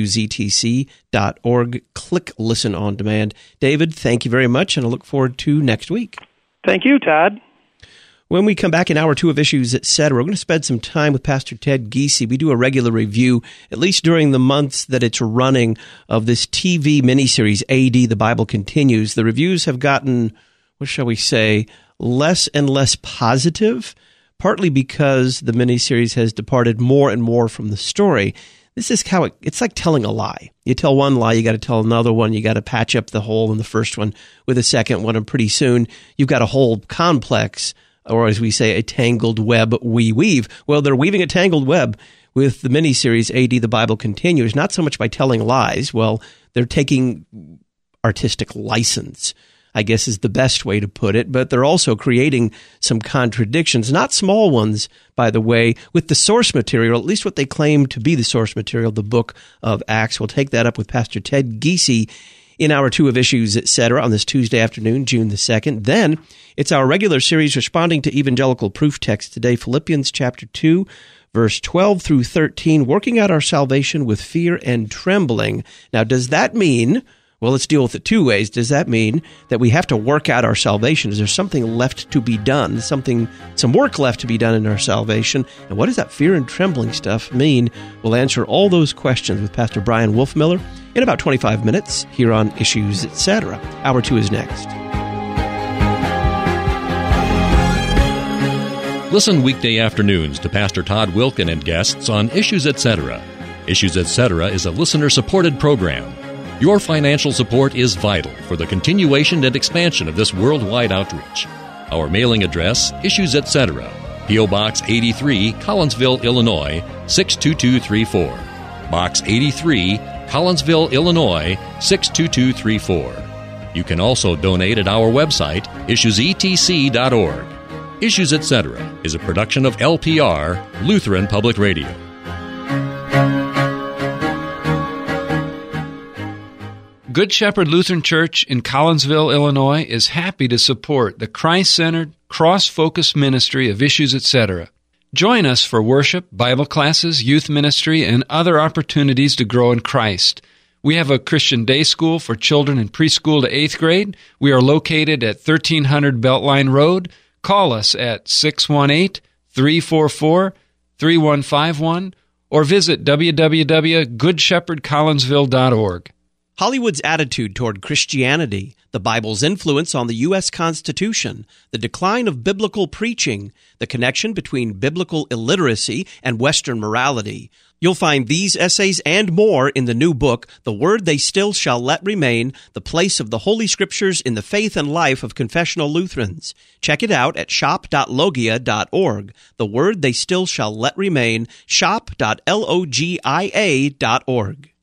issuesetc.org. Click Listen on Demand. David, thank you very much, and I look forward to next week. Thank you, Todd. When we come back in Hour 2 of Issues, Etc., we're going to spend some time with Pastor Ted Giese. We do a regular review, at least during the months that it's running, of this TV miniseries, AD, The Bible Continues. The reviews have gotten, what shall we say, less and less positive, partly because the miniseries has departed more and more from the story. This is how it's like telling a lie. You tell one lie, you got to tell another one, you got to patch up the hole in the first one with a second one, and pretty soon you've got a whole complex or as we say, a tangled web we weave. Well, they're weaving a tangled web with the miniseries AD the Bible Continues, not so much by telling lies. Well, they're taking artistic license, I guess is the best way to put it, but they're also creating some contradictions, not small ones, by the way, with the source material, at least what they claim to be the source material, the book of Acts. We'll take that up with Pastor Ted Giese in Hour 2 of Issues, Etc. on this Tuesday afternoon, June the 2nd. Then it's our regular series responding to evangelical proof text today, Philippians chapter 2, verse 12 through 13, working out our salvation with fear and trembling. Now, does that mean... Well, let's deal with it two ways. Does that mean that we have to work out our salvation? Is there something left to be done, some work left to be done in our salvation? And what does that fear and trembling stuff mean? We'll answer all those questions with Pastor Brian Wolfmiller in about 25 minutes here on Issues, Etc. Hour 2 is next. Listen weekday afternoons to Pastor Todd Wilken and guests on Issues, Etc. Issues, Etc. is a listener-supported program. Your financial support is vital for the continuation and expansion of this worldwide outreach. Our mailing address, Issues, Etc., P.O. Box 83, Collinsville, Illinois, 62234. Box 83, Collinsville, Illinois, 62234. You can also donate at our website, issuesetc.org. Issues, Etc. is a production of LPR, Lutheran Public Radio. Good Shepherd Lutheran Church in Collinsville, Illinois is happy to support the Christ-centered, cross-focused ministry of Issues, Etc. Join us for worship, Bible classes, youth ministry, and other opportunities to grow in Christ. We have a Christian day school for children in preschool to 8th grade. We are located at 1300 Beltline Road. Call us at 618-344-3151 or visit www.goodshepherdcollinsville.org. Hollywood's attitude toward Christianity, the Bible's influence on the U.S. Constitution, the decline of biblical preaching, the connection between biblical illiteracy and Western morality. You'll find these essays and more in the new book, The Word They Still Shall Let Remain, The Place of the Holy Scriptures in the Faith and Life of Confessional Lutherans. Check it out at shop.logia.org. The Word They Still Shall Let Remain, shop.logia.org.